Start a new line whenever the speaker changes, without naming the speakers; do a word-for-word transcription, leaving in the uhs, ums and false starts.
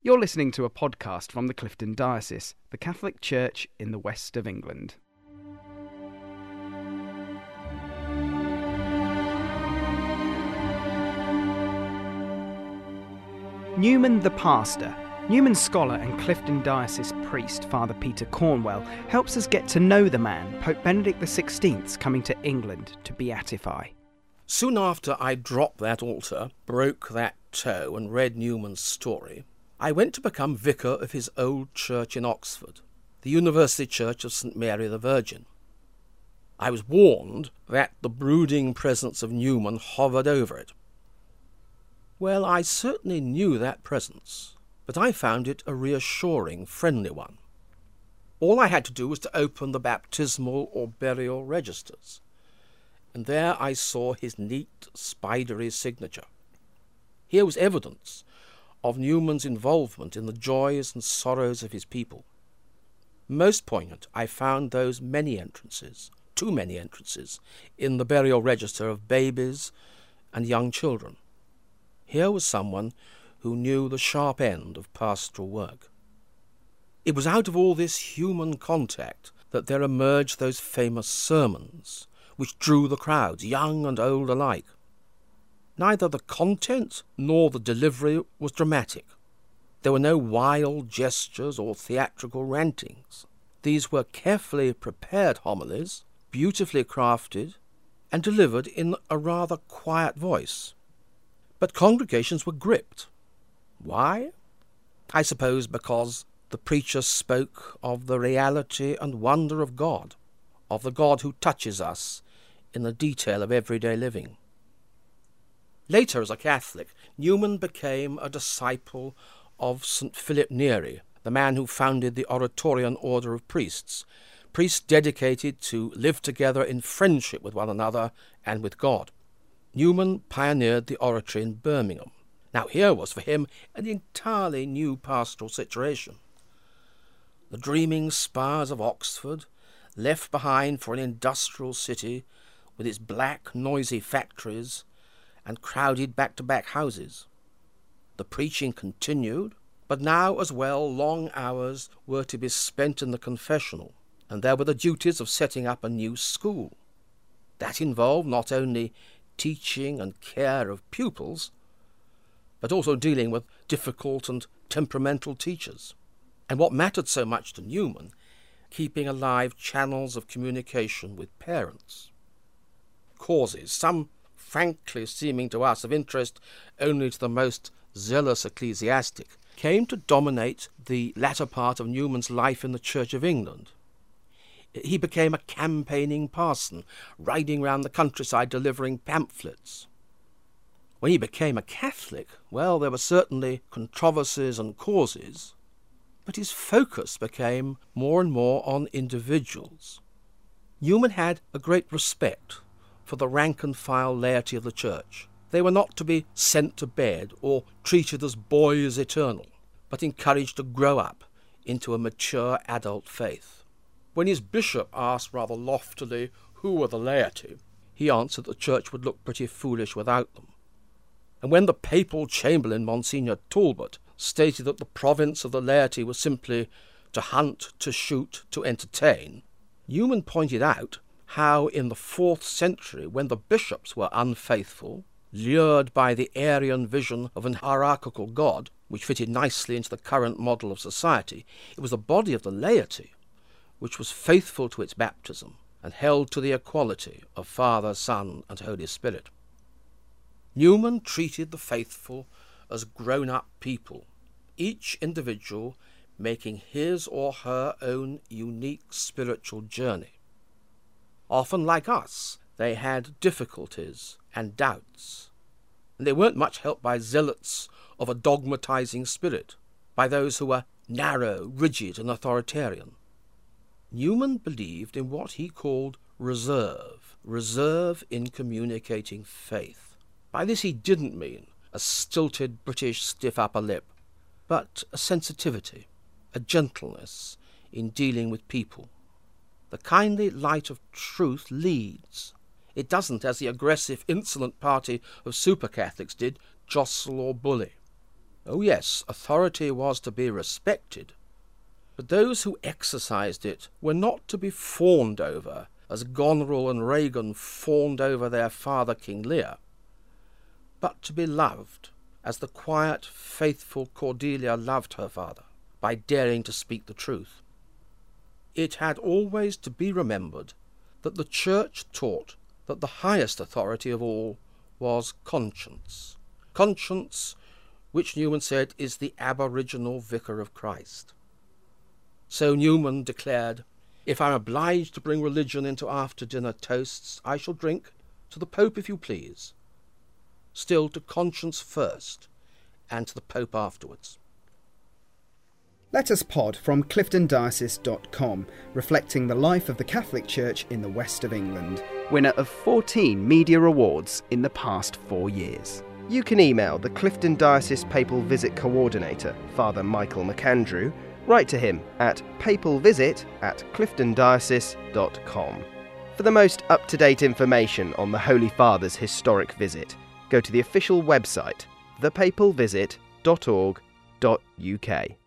You're listening to a podcast from the Clifton Diocese, the Catholic Church in the west of England. Newman the pastor, Newman scholar and Clifton Diocese priest Father Peter Cornwell helps us get to know the man Pope Benedict the sixteenth's coming to England to beatify.
Soon after I dropped that altar, broke that toe and read Newman's story, I went to become vicar of his old church in Oxford, the University Church of Saint Mary the Virgin. I was warned that the brooding presence of Newman hovered over it. Well, I certainly knew that presence, but I found it a reassuring, friendly one. All I had to do was to open the baptismal or burial registers, and there I saw his neat, spidery signature. Here was evidence of Newman's involvement in the joys and sorrows of his people. Most poignant, I found those many entrances, too many entrances, in the burial register of babies and young children. Here was someone who knew the sharp end of pastoral work. It was out of all this human contact that there emerged those famous sermons, which drew the crowds, young and old alike. Neither the content nor the delivery was dramatic. There were no wild gestures or theatrical rantings. These were carefully prepared homilies, beautifully crafted, and delivered in a rather quiet voice. But congregations were gripped. Why? I suppose because the preacher spoke of the reality and wonder of God, of the God who touches us in the detail of everyday living. Later, as a Catholic, Newman became a disciple of Saint Philip Neri, the man who founded the Oratorian Order of Priests, priests dedicated to live together in friendship with one another and with God. Newman pioneered the oratory in Birmingham. Now here was for him an entirely new pastoral situation. The dreaming spires of Oxford, left behind for an industrial city with its black, noisy factories and crowded back-to-back houses. The preaching continued, but now as well long hours were to be spent in the confessional, and there were the duties of setting up a new school. That involved not only teaching and care of pupils, but also dealing with difficult and temperamental teachers. And what mattered so much to Newman, keeping alive channels of communication with parents. Causes, some frankly seeming to us of interest only to the most zealous ecclesiastic, came to dominate the latter part of Newman's life in the Church of England. He became a campaigning parson, riding round the countryside delivering pamphlets. When he became a Catholic, well, there were certainly controversies and causes, but his focus became more and more on individuals. Newman had a great respect for the rank-and-file laity of the Church. They were not to be sent to bed or treated as boys eternal, but encouraged to grow up into a mature adult faith. When his bishop asked rather loftily who were the laity, he answered the Church would look pretty foolish without them. And when the papal chamberlain, Monsignor Talbot, stated that the province of the laity was simply to hunt, to shoot, to entertain, Newman pointed out how in the fourth century, when the bishops were unfaithful, lured by the Arian vision of an hierarchical God, which fitted nicely into the current model of society, it was the body of the laity which was faithful to its baptism and held to the equality of Father, Son, and Holy Spirit. Newman treated the faithful as grown-up people, each individual making his or her own unique spiritual journey. Often, like us, they had difficulties and doubts, and they weren't much helped by zealots of a dogmatizing spirit, by those who were narrow, rigid, and authoritarian. Newman believed in what he called reserve, reserve in communicating faith. By this he didn't mean a stilted British stiff upper lip, but a sensitivity, a gentleness in dealing with people. The kindly light of truth leads. It doesn't, as the aggressive, insolent party of super-Catholics did, jostle or bully. Oh yes, authority was to be respected, but those who exercised it were not to be fawned over, as Goneril and Regan fawned over their father King Lear, but to be loved, as the quiet, faithful Cordelia loved her father, by daring to speak the truth. It had always to be remembered that the Church taught that the highest authority of all was conscience. Conscience, which Newman said is the aboriginal vicar of Christ. So Newman declared, "If I'm obliged to bring religion into after-dinner toasts, I shall drink to the Pope if you please, still to conscience first, and to the Pope afterwards."
Let Us Pod from clifton diocese dot com, reflecting the life of the Catholic Church in the west of England. Winner of fourteen media awards in the past four years.
You can email the Clifton Diocese Papal Visit Coordinator, Father Michael McAndrew. Write to him at papalvisit at clifton diocese dot com. For the most up-to-date information on the Holy Father's historic visit, go to the official website, the papal visit dot org dot U K.